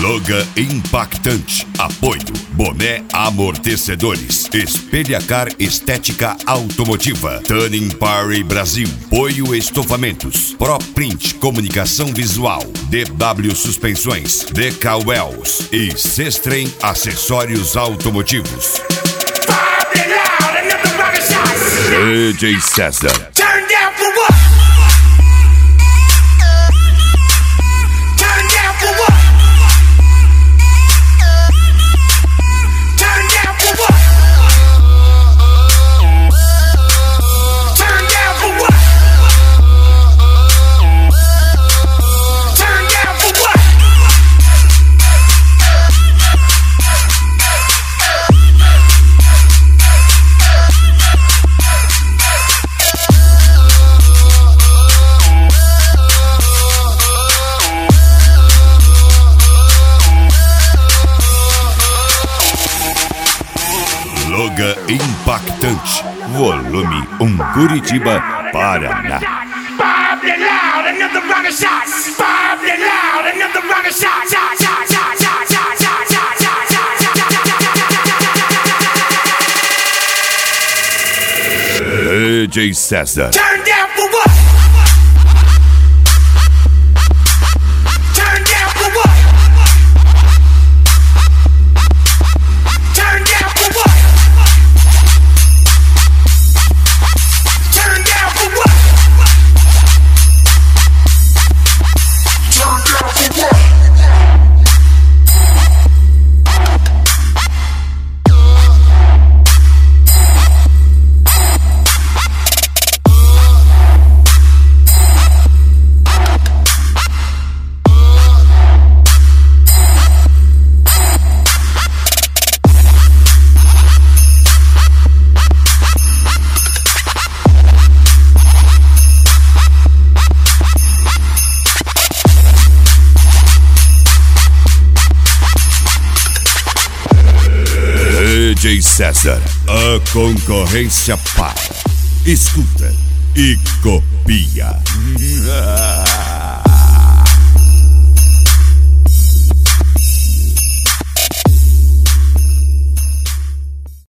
Logan impactante. Apoio. Boné amortecedores. Espelhacar estética automotiva. Tuning Party Brasil. Apoio estofamentos. ProPrint comunicação visual. DW Suspensões. DK Wells. E Sestrem acessórios automotivos. DJ César. Logan impactante. Volume 1 Curitiba, Paraná. DJ César. DJ César, a concorrência para. Escuta e copia.